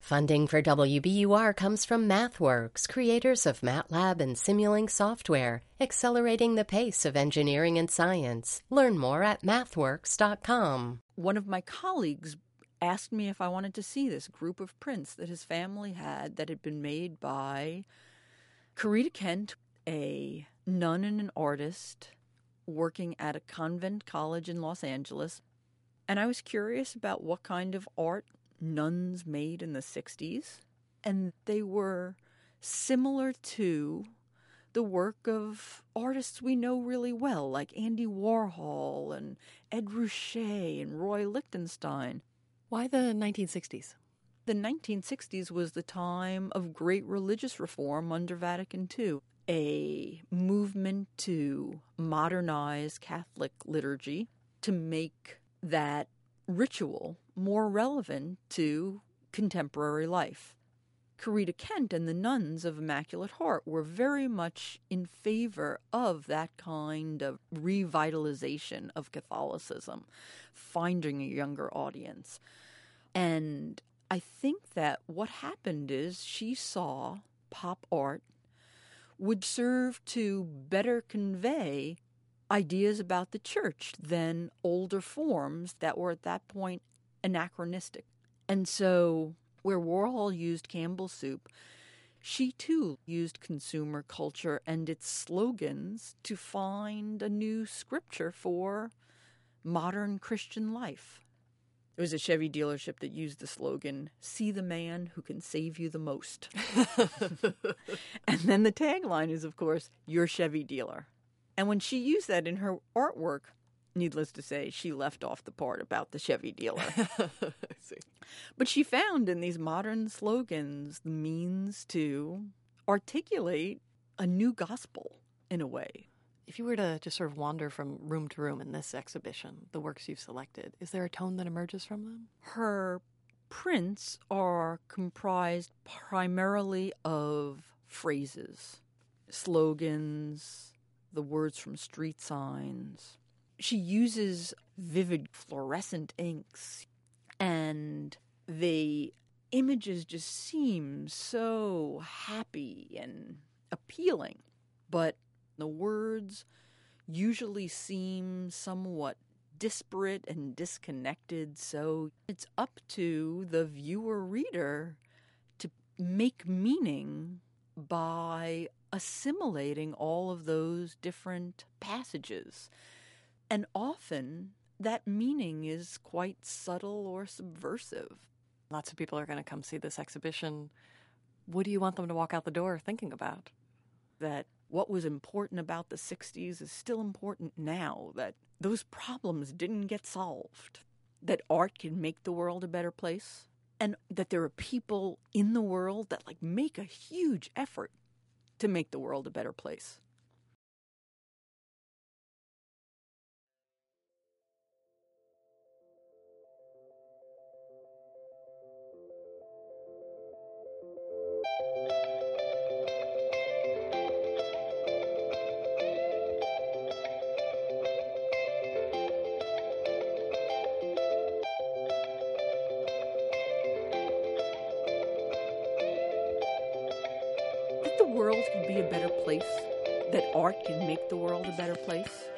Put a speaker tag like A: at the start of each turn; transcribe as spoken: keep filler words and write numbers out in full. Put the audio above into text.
A: Funding for W B U R comes from MathWorks, creators of MATLAB and Simulink software, accelerating the pace of engineering and science. Learn more at mathworks dot com.
B: One of my colleagues asked me if I wanted to see this group of prints that his family had that had been made by Corita Kent, a nun and an artist working at a convent college in Los Angeles. And I was curious about what kind of art nuns made in the sixties, and they were similar to the work of artists we know really well, like Andy Warhol and Ed Ruscha and Roy Lichtenstein.
C: Why the nineteen sixties?
B: The nineteen sixties was the time of great religious reform under Vatican Two, a movement to modernize Catholic liturgy, to make that ritual more relevant to contemporary life. Corita Kent and the Nuns of Immaculate Heart were very much in favor of that kind of revitalization of Catholicism, finding a younger audience. And I think that what happened is she saw pop art would serve to better convey ideas about the church than older forms that were at that point anachronistic. And so where Warhol used Campbell soup, she too used consumer culture and its slogans to find a new scripture for modern Christian life. There was a Chevy dealership that used the slogan, "See the man who can save you the most." And then the tagline is, of course, "Your Chevy dealer." And when she used that in her artwork, needless to say, she left off the part about the Chevy dealer.
C: I see.
B: But she found in these modern slogans the means to articulate a new gospel in a way.
C: If you were to just sort of wander from room to room in this exhibition, the works you've selected, is there a tone that emerges from them?
B: Her prints are comprised primarily of phrases, slogans, the words from street signs. She uses vivid fluorescent inks, and the images just seem so happy and appealing. But the words usually seem somewhat disparate and disconnected, so it's up to the viewer-reader to make meaning by assimilating all of those different passages. And often that meaning is quite subtle or subversive.
C: Lots of people are going to come see this exhibition. What do you want them to walk out the door thinking about?
B: That what was important about the sixties is still important now, that those problems didn't get solved, that art can make the world a better place, and that there are people in the world that like make a huge effort to make the world a better place. That the world can be a better place, that art can make the world a better place.